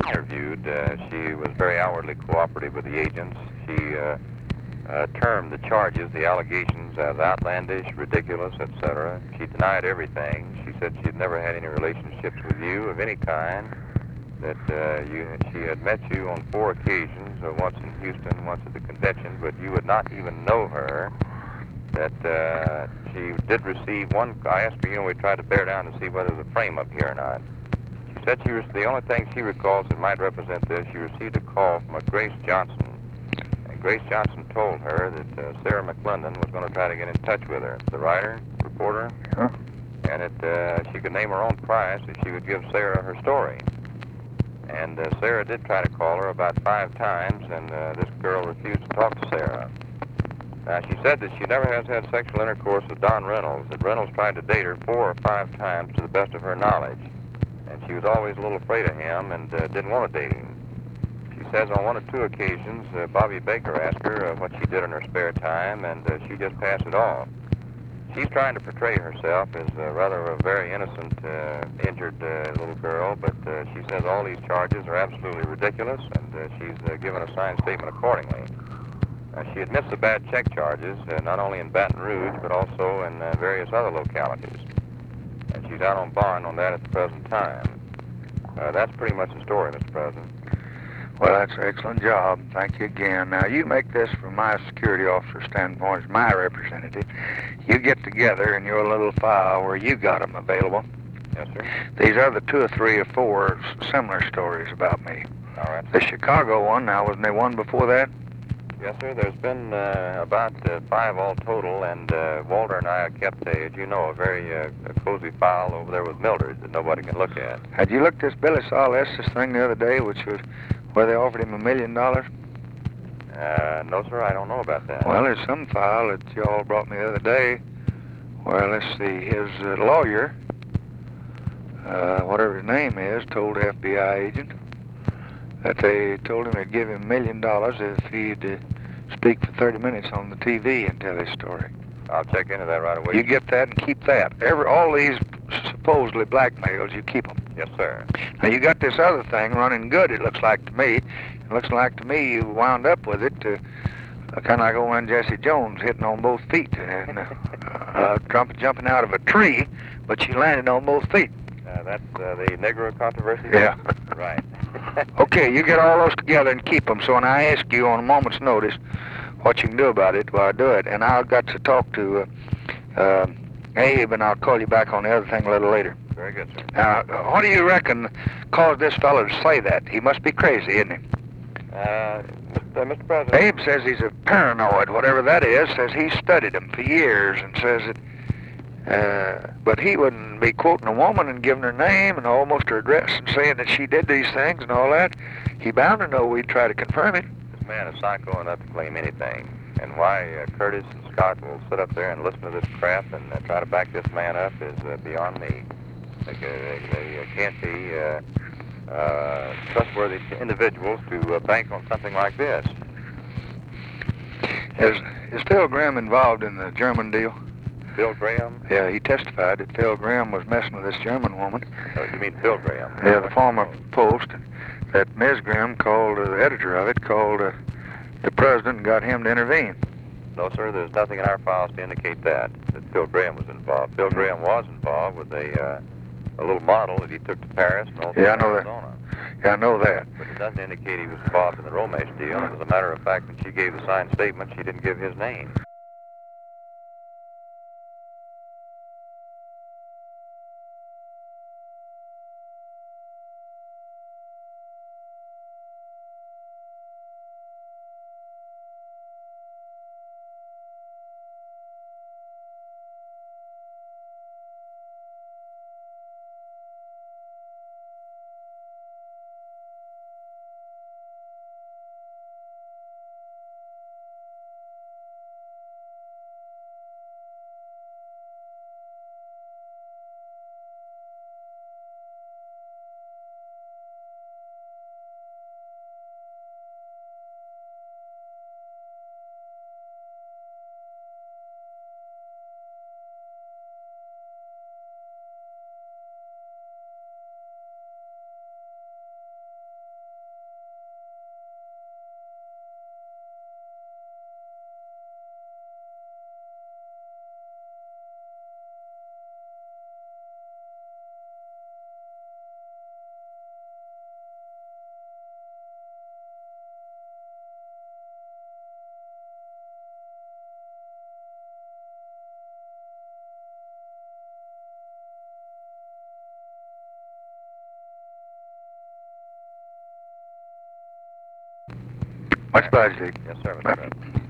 interviewed, she was very outwardly cooperative with the agents. She termed the charges, the allegations, as outlandish, ridiculous, etc. She denied everything. She said she'd never had any relationships with you of any kind, that she had met you on 4 occasions, once in Houston, once at the convention, but you would not even know her, that she did receive one. I asked her, we tried to bear down to see whether the frame up here or not. She said the only thing she recalls that might represent this, she received a call from a Grace Johnson. And Grace Johnson told her that Sarah McClendon was going to try to get in touch with her, the writer, reporter, and that she could name her own price if she would give Sarah her story. And Sarah did try to call her about 5 times, and this girl refused to talk to Sarah. Now, she said that she never has had sexual intercourse with Don Reynolds, that Reynolds tried to date her 4 or 5 times to the best of her knowledge. And she was always a little afraid of him and didn't want to date him. She says on 1 or 2 occasions, Bobby Baker asked her what she did in her spare time, and she just passed it off. She's trying to portray herself as rather a very innocent, injured little girl, but she says all these charges are absolutely ridiculous, and she's given a signed statement accordingly. She admits the bad check charges, not only in Baton Rouge, but also in various other localities. And she's out on bond on that at the present time. That's pretty much the story, Mr. President. Well, that's an excellent job. Thank you again. Now, you make this from my security officer standpoint as my representative. You get together in your little file where you got them available. Yes, sir. These other 2 or 3 or 4 similar stories about me. All right. The Chicago one, now, wasn't there one before that? Yes, sir. There's been about 5 all total, and Walter and I kept, as you know, a very cozy file over there with Mildred that nobody can look at. Had you looked at this Billy Saul Estes thing the other day, which was where they offered him $1 million? No, sir, I don't know about that. Well, there's some file that you all brought me the other day where, let's see, his lawyer, whatever his name is, told the FBI agent that they told him they'd give him $1 million if he'd speak for 30 minutes on the TV and tell his story. I'll check into that right away. You get that and keep that. All these supposedly blackmails, you keep them. Yes, sir. Now, you got this other thing running good, it looks like to me. It looks like to me you wound up with it kind of like old man Jesse Jones hitting on both feet and jumping out of a tree, but you landed on both feet. That's the Negro controversy? Yeah. Right. Okay, you get all those together and keep them. So when I ask you on a moment's notice what you can do about it, well, I do it. And I've got to talk to Abe, and I'll call you back on the other thing a little later. Very good, sir. Now, what do you reckon caused this fellow to say that? He must be crazy, isn't he? Mr. President. Abe says he's a paranoid, whatever that is, says he studied him for years and says that, but he wouldn't be quoting a woman and giving her name and almost her address and saying that she did these things and all that. He bound to know we'd try to confirm it. This man is psycho enough to claim anything. And why Curtis and Scott will sit up there and listen to this crap and try to back this man up is beyond me. They can't be trustworthy individuals to bank on something like this. Is Phil Graham involved in the German deal? Phil Graham? Yeah, he testified that Phil Graham was messing with this German woman. Oh, you mean Phil Graham? Yeah, the former Post. That Ms. Graham called, the editor of it, called the president and got him to intervene. No, sir, there's nothing in our files to indicate that Phil Graham was involved. Phil Graham was involved with a little model that he took to Paris and also Arizona. Yeah, I know that. But it doesn't indicate he was involved in the Romesh deal. And as a matter of fact, when she gave the signed statement, she didn't give his name. Much obliged, Dick. Yes, sir, Mr. Bye. Brett.